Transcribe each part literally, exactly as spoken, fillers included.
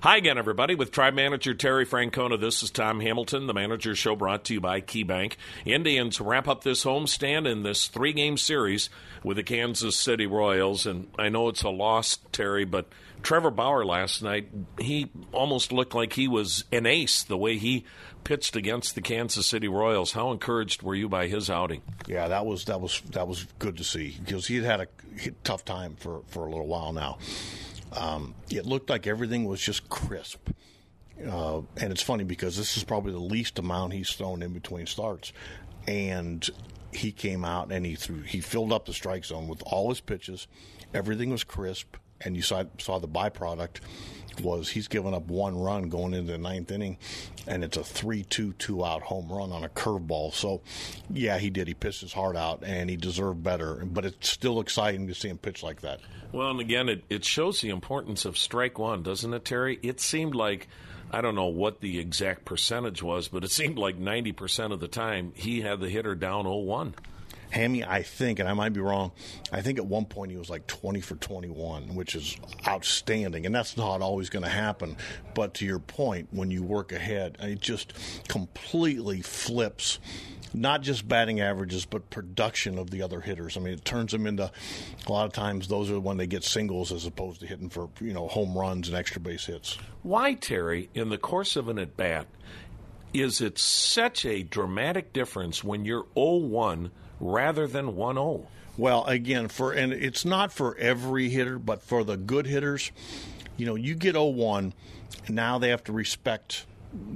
Hi again, everybody. With Tribe Manager Terry Francona, this is Tom Hamilton, the Manager Show brought to you by KeyBank. Indians wrap up this homestand in this three-game series with the Kansas City Royals. And I know it's a loss, Terry, but Trevor Bauer last night, he almost looked like he was an ace the way he pitched against the Kansas City Royals. How encouraged were you by his outing? Yeah, that was that was that was good to see because he had had a tough time for, for a little while now. Um, it looked like everything was just crisp. Uh, and it's funny because this is probably the least amount he's thrown in between starts. And he came out and he threw, he filled up the strike zone with all his pitches. Everything was crisp. And you saw, saw the byproduct was he's given up one run going into the ninth inning, and it's a three two, two-out home run on a curveball. So, yeah, he did. He pitched his heart out, and he deserved better. But it's still exciting to see him pitch like that. Well, and again, it, it shows the importance of strike one, doesn't it, Terry? It seemed like, I don't know what the exact percentage was, but it seemed like ninety percent of the time he had the hitter down oh one. Hammy, I think, and I might be wrong, I think at one point he was like twenty for twenty-one, which is outstanding. And that's not always going to happen. But to your point, when you work ahead, it just completely flips not just batting averages, but production of the other hitters. I mean, it turns them into, a lot of times, those are when they get singles as opposed to hitting for, you know, home runs and extra base hits. Why, Terry, in the course of an at-bat, is it such a dramatic difference when you're oh one rather than one oh? Well, again, for and it's not for every hitter, but for the good hitters, you know, you get oh one, now they have to respect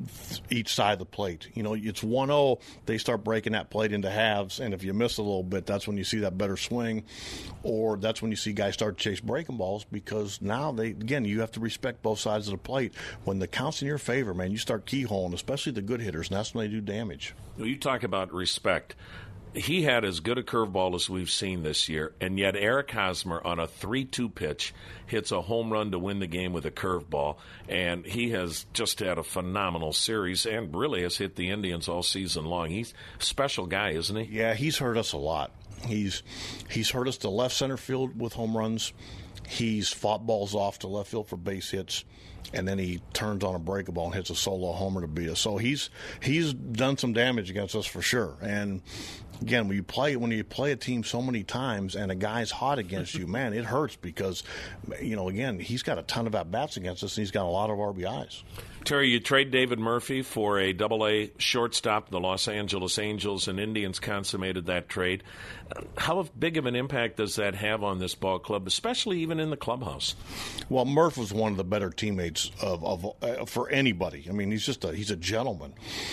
each side of the plate. You know, it's one oh, they start breaking that plate into halves, and if you miss a little bit, that's when you see that better swing, or that's when you see guys start to chase breaking balls, because now they, again, you have to respect both sides of the plate. When the count's in your favor, man, you start keyholing, especially the good hitters, and that's when they do damage. Well, you talk about respect. He had as good a curveball as we've seen this year, and yet Eric Hosmer on a three two pitch hits a home run to win the game with a curveball, and he has just had a phenomenal series and really has hit the Indians all season long. He's a special guy, isn't he? Yeah, he's hurt us a lot. He's he's hurt us to left center field with home runs. He's fought balls off to left field for base hits, and then he turns on a breaking ball and hits a solo homer to beat us. So he's he's done some damage against us for sure. And again, when you play when you play a team so many times and a guy's hot against you, man, it hurts because, you know, again, he's got a ton of at-bats against us, and he's got a lot of R B Is. Terry, you trade David Murphy for a double-A shortstop. The Los Angeles Angels and Indians consummated that trade. How big of an impact does that have on this ball club, especially even in the clubhouse? Well, Murph was one of the better teammates of, of uh, for anybody. I mean, he's just a he's a gentleman.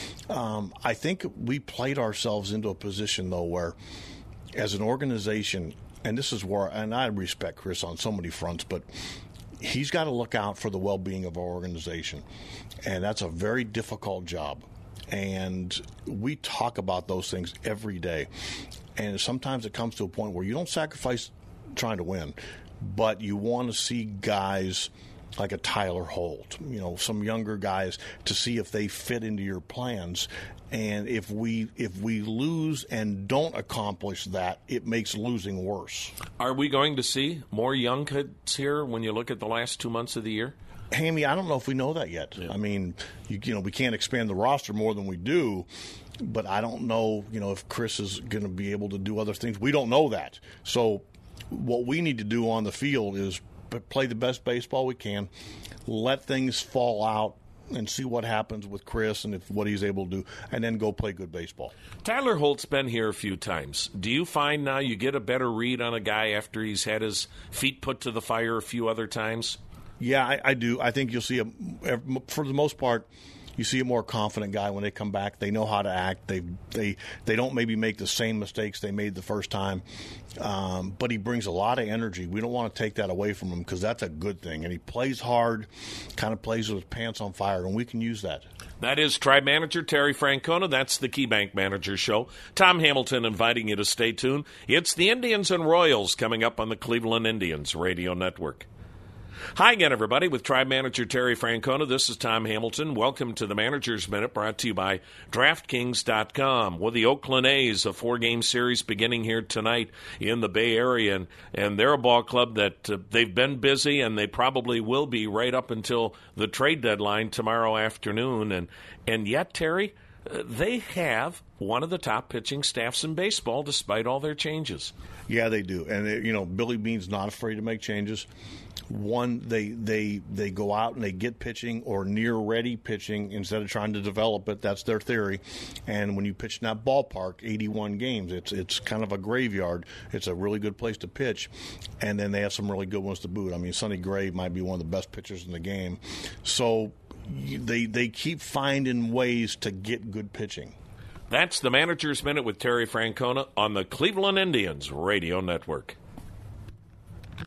Um, I think we played ourselves into a position, though, where as an organization, and this is where, and I respect Chris on so many fronts, but he's got to look out for the well-being of our organization, and that's a very difficult job. And we talk about those things every day. And sometimes it comes to a point where you don't sacrifice trying to win, but you want to see guys like a Tyler Holt, you know, some younger guys, to see if they fit into your plans. And if we if we lose and don't accomplish that, it makes losing worse. Are we going to see more young kids here when you look at the last two months of the year? Hammy, I don't know if we know that yet. Yeah. I mean, you, you know, we can't expand the roster more than we do, but I don't know, you know, if Chris is going to be able to do other things. We don't know that. So what we need to do on the field is play the best baseball we can, let things fall out, and see what happens with Chris and if what he's able to do, and then go play good baseball. Tyler Holt's been here a few times. Do you find now you get a better read on a guy after he's had his feet put to the fire a few other times? Yeah, I, I do. I think you'll see, a, for the most part, you see a more confident guy when they come back. They know how to act. They they they don't maybe make the same mistakes they made the first time, um, but he brings a lot of energy. We don't want to take that away from him because that's a good thing. And he plays hard, kind of plays with his pants on fire, and we can use that. That is Tribe Manager Terry Francona. That's the KeyBank Manager Show. Tom Hamilton inviting you to stay tuned. It's the Indians and Royals coming up on the Cleveland Indians Radio Network. Hi again, everybody, with Tribe Manager Terry Francona. This is Tom Hamilton. Welcome to the Manager's Minute, brought to you by DraftKings dot com. Well, the Oakland A's, a four-game series beginning here tonight in the Bay Area, and, and they're a ball club that uh, they've been busy, and they probably will be right up until the trade deadline tomorrow afternoon. And, and yet, Terry, uh, they have one of the top pitching staffs in baseball, despite all their changes. Yeah, they do. And, they, you know, Billy Beane's not afraid to make changes. One, they they they go out and they get pitching or near-ready pitching instead of trying to develop it. That's their theory. And when you pitch in that ballpark, eighty-one games, it's it's kind of a graveyard. It's a really good place to pitch. And then they have some really good ones to boot. I mean, Sonny Gray might be one of the best pitchers in the game. So they they keep finding ways to get good pitching. That's the Manager's Minute with Terry Francona on the Cleveland Indians Radio Network.